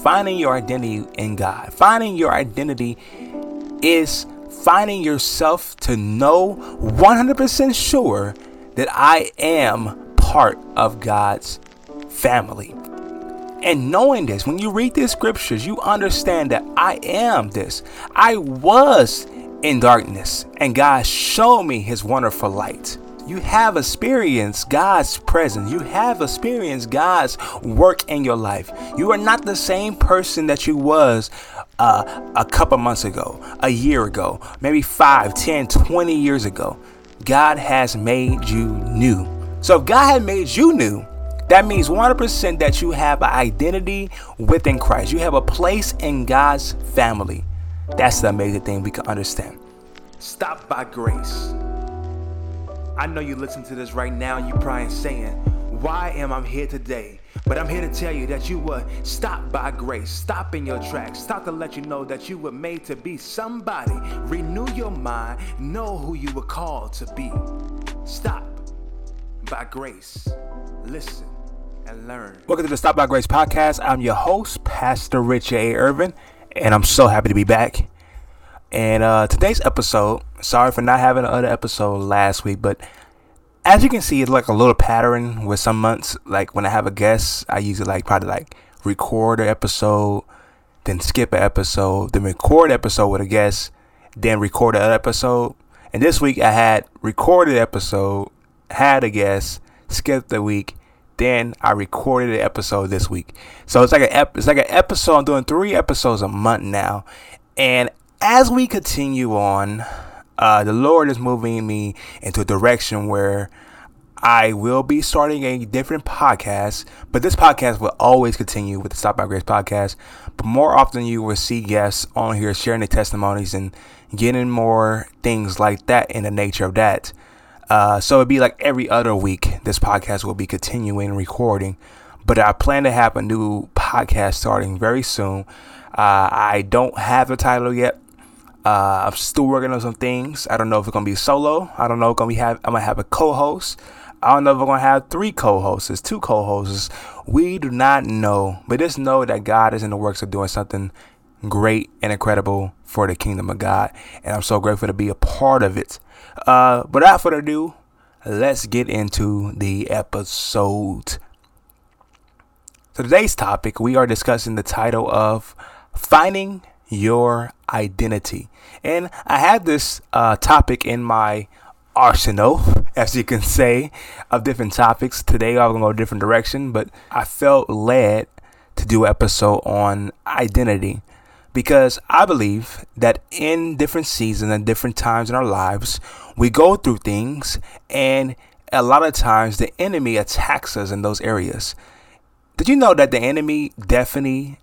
finding your identity in God. Finding your identity is finding yourself to know 100% sure that I am part of God's family. And knowing this, when you read these scriptures, you understand that I am this. I was in darkness, and God showed me his wonderful light. You have experienced God's presence. You have experienced God's work in your life. You are not the same person that you was a couple months ago, a year ago, maybe 5, 10, 20 years ago. God has made you new. So if God had made you new, that means 100% that you have an identity within Christ. You have a place in God's family. That's the amazing thing we can understand. Stop by grace. I know you listen to this right now and you're probably saying, why am I here today? But I'm here to tell you that you were stopped by grace. Stop in your tracks. Stop to let you know that you were made to be somebody. Renew your mind. Know who you were called to be. Stop by grace. Listen and learn. Welcome to the Stop by Grace podcast. I'm your host, Pastor Rich A. Irvin, and I'm so happy to be back. And today's episode, sorry for not having another episode last week, but as you can see, it's like a little pattern with some months. Like when I have a guest, I usually probably record an episode, then skip an episode, then record an episode with a guest, then record another episode. And this week I had recorded an episode, had a guest, skipped the week, then I recorded an episode this week. So it's like an episode. I'm doing 3 episodes a month now, and as we continue on, the Lord is moving me into a direction where I will be starting a different podcast, but this podcast will always continue with the Stop by Grace podcast. But more often you will see guests on here sharing their testimonies and getting more things like that in the nature of that. So it'd be like every other week, this podcast will be continuing recording, but I plan to have a new podcast starting very soon. I don't have a title yet. I'm still working on some things. I don't know if it's going to be solo. I don't know if I'm going to have a co-host. I don't know if I'm going to have 3 co-hosts, 2 co-hosts. We do not know, but just know that God is in the works of doing something great and incredible for the kingdom of God. And I'm so grateful to be a part of it. But without further ado, let's get into the episode. So today's topic, we are discussing the title of Finding Your Identity. And I had this topic in my arsenal, as you can say, of different topics. Today I'm going to go a different direction, but I felt led to do an episode on identity because I believe that in different seasons and different times in our lives, we go through things, and a lot of times the enemy attacks us in those areas. Did you know that the enemy definitely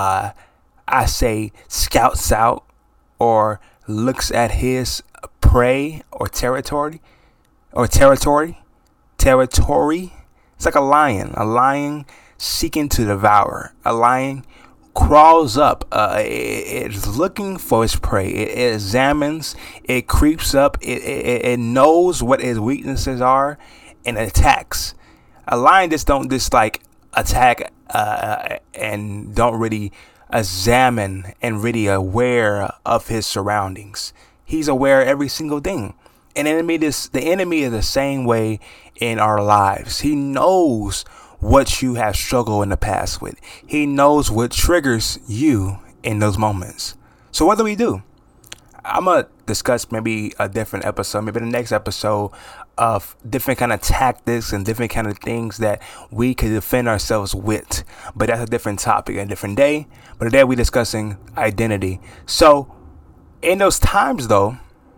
scouts out or looks at his prey or territory. It's like a lion seeking to devour. A lion crawls up. It's looking for his prey. It examines. It creeps up. It knows what his weaknesses are and attacks. A lion don't attack and don't really examine and really aware of his surroundings. He's aware of every single thing. And the enemy is the same way in our lives. He knows what you have struggled in the past with. He knows what triggers you in those moments. So what do? I'm going to discuss maybe a different episode, maybe the next episode, of different kind of tactics and different kind of things that we could defend ourselves with. But that's a different topic, a different day. But today we're discussing identity. So in those times, though,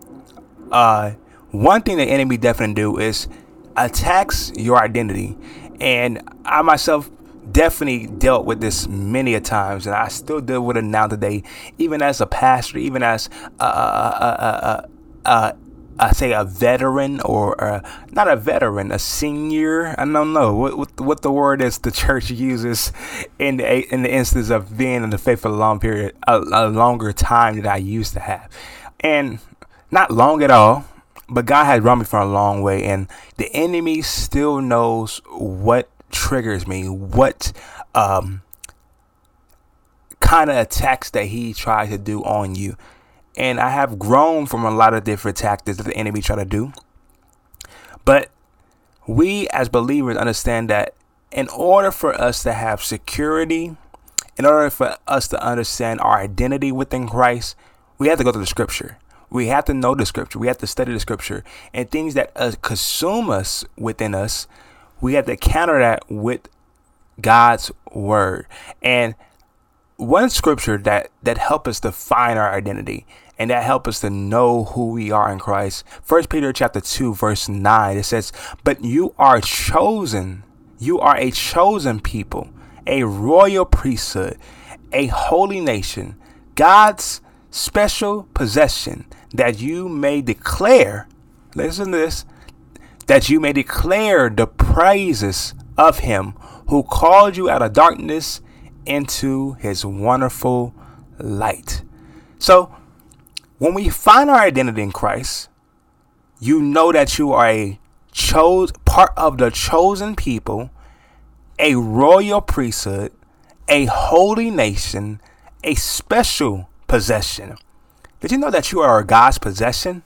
one thing the enemy definitely do is attacks your identity. And I myself definitely dealt with this many a times, and I still deal with it now today, even as a pastor, even as I say a veteran or not a veteran, a senior. I don't know what the word is the church uses in the instance of being in the faith for a longer time than I used to have, and not long at all. But God has brought me from a long way, and the enemy still knows what triggers me, what kind of attacks that he tries to do on you. And I have grown from a lot of different tactics that the enemy try to do. But we as believers understand that in order for us to have security, in order for us to understand our identity within Christ, we have to go to the scripture. We have to know the scripture. We have to study the scripture, and things that consume us within us, we have to counter that with God's word. And one scripture that help us define our identity and that help us to know who we are in Christ. 1 Peter chapter 2, verse 9, it says, "But you are chosen. You are a chosen people, a royal priesthood, a holy nation, God's special possession, that you may declare," listen to this, "that you may declare the praises of him who called you out of darkness into his wonderful light." So when we find our identity in Christ, you know that you are a part of the chosen people, a royal priesthood, a holy nation, a special possession. Did you know that you are God's possession?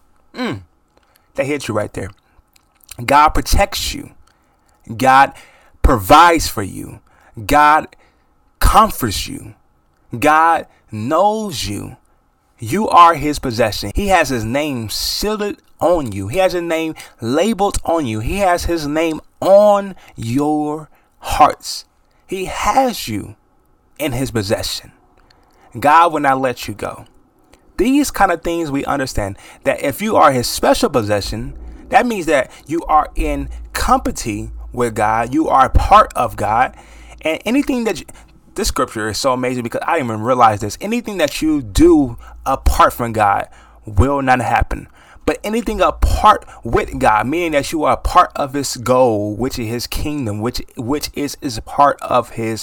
That hit you right there. God protects you. God provides for you. God comforts you. God knows you. You are his possession. He has his name sealed on you. He has his name labeled on you. He has his name on your hearts. He has you in his possession. God will not let you go. These kind of things we understand, that if you are his special possession, that means that you are in company with God. You are a part of God. And anything that this scripture is so amazing because I didn't even realize this. Anything that you do apart from God will not happen. But anything apart with God, meaning that you are a part of his goal, which is his kingdom, which is a part of his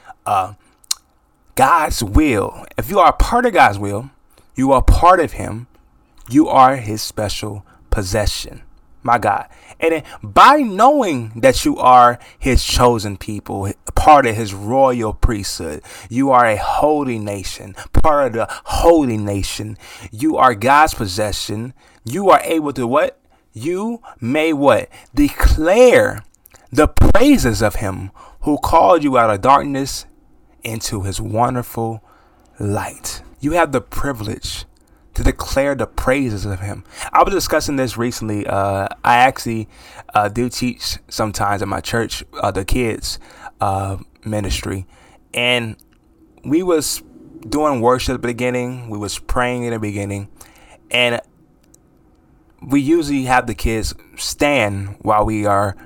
God's will. If you are a part of God's will, you are part of him. You are his special possession. My God. And then by knowing that you are his chosen people, part of his royal priesthood, you are a holy nation, part of the holy nation, you are God's possession, you are able to what? You may what? Declare the praises of him who called you out of darkness into his wonderful light. You have the privilege to declare the praises of him. I was discussing this recently. I actually do teach sometimes at my church, the kids ministry, and we was doing worship at the beginning. We was praying in the beginning, and we usually have the kids stand while we are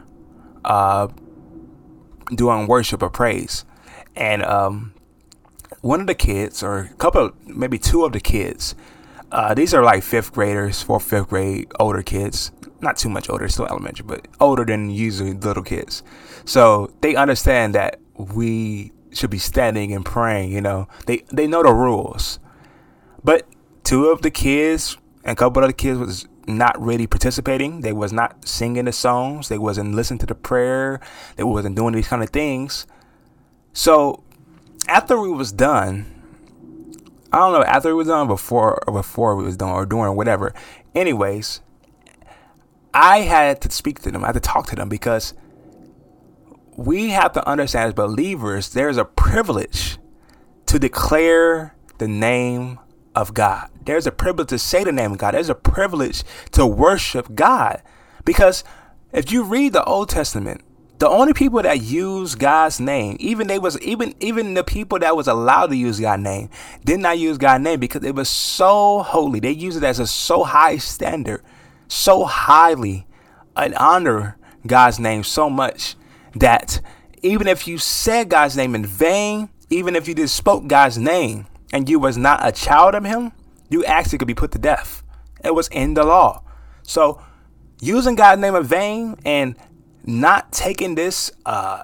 doing worship or praise. And one of the kids, or a couple, maybe two of the kids, these are like fifth graders, fifth grade, older kids. Not too much older, still elementary, but older than usually little kids. So they understand that we should be standing and praying, you know. They know the rules. But two of the kids and a couple of the kids was not really participating. They was not singing the songs. They wasn't listening to the prayer. They wasn't doing these kind of things. So after we was done, I don't know, after it was done, before we was done, or doing whatever. Anyways, I had to speak to them. I had to talk to them because we have to understand as believers, there's a privilege to declare the name of God. There's a privilege to say the name of God. There's a privilege to worship God. Because if you read the Old Testament, the only people that use God's name, even the people that was allowed to use God's name, did not use God's name because it was so holy. They used it as a so high standard, so highly, and honor God's name so much that even if you said God's name in vain, even if you just spoke God's name and you was not a child of him, you actually could be put to death. It was in the law. So using God's name in vain and not taking this, not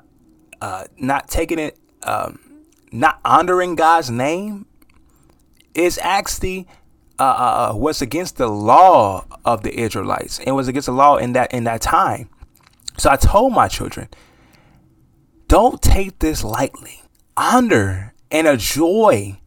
honoring God's name is actually was against the law of the Israelites. It was against the law in that time. So I told my children, don't take this lightly. Honor and enjoy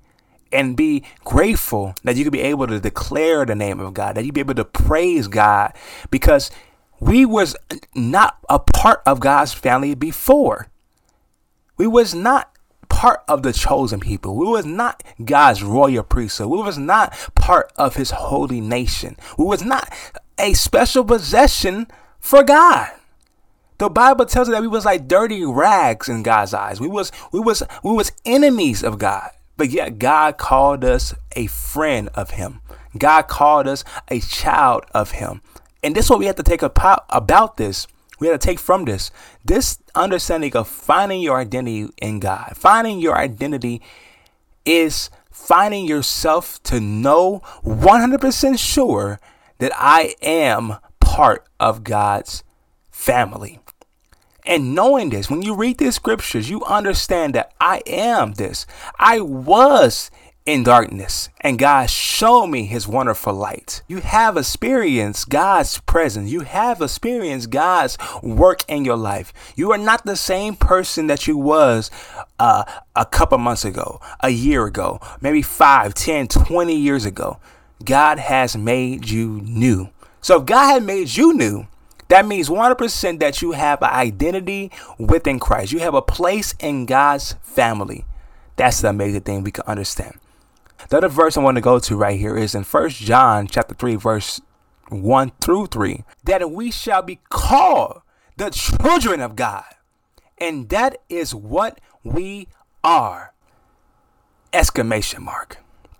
and be grateful that you could be able to declare the name of God, that you be able to praise God, because we was not a part of God's family before. We was not part of the chosen people. We was not God's royal priesthood. We was not part of his holy nation. We was not a special possession for God. The Bible tells us that we was like dirty rags in God's eyes. We was enemies of God. But yet God called us a friend of him. God called us a child of him. And this is what we have to take about this. We have to take from this understanding of finding your identity in God. Finding your identity is finding yourself to know 100% sure that I am part of God's family. And knowing this, when you read these scriptures, you understand that I am this. I was in darkness, and God showed me his wonderful light. You have experienced God's presence. You have experienced God's work in your life. You are not the same person that you was a couple months ago, a year ago, maybe 5, 10, 20 years ago. God has made you new. So if God had made you new, that means 100% that you have an identity within Christ. You have a place in God's family. That's the amazing thing we can understand. The other verse I want to go to right here is in 1 John chapter 3, verse 1 through 3, that we shall be called the children of God. And that is what we are. Exclamation mark.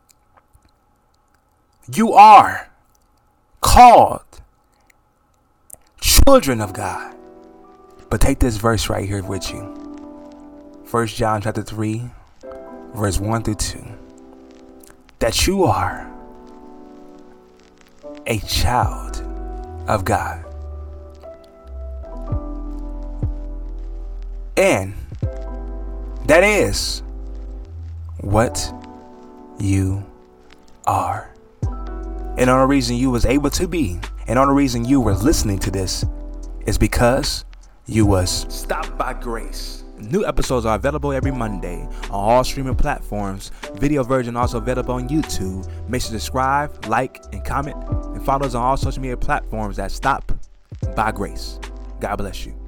You are called children of God. But take this verse right here with you. 1 John chapter 3, verse 1 through 2. That you are a child of God. And that is what you are. And the only reason you was able to be, and the only reason you were listening to this, is because you was stopped by grace. New episodes are available every Monday on all streaming platforms. Video version also available on YouTube. Make sure to subscribe, like, and comment, and follow us on all social media platforms at Stop by Grace. God bless you.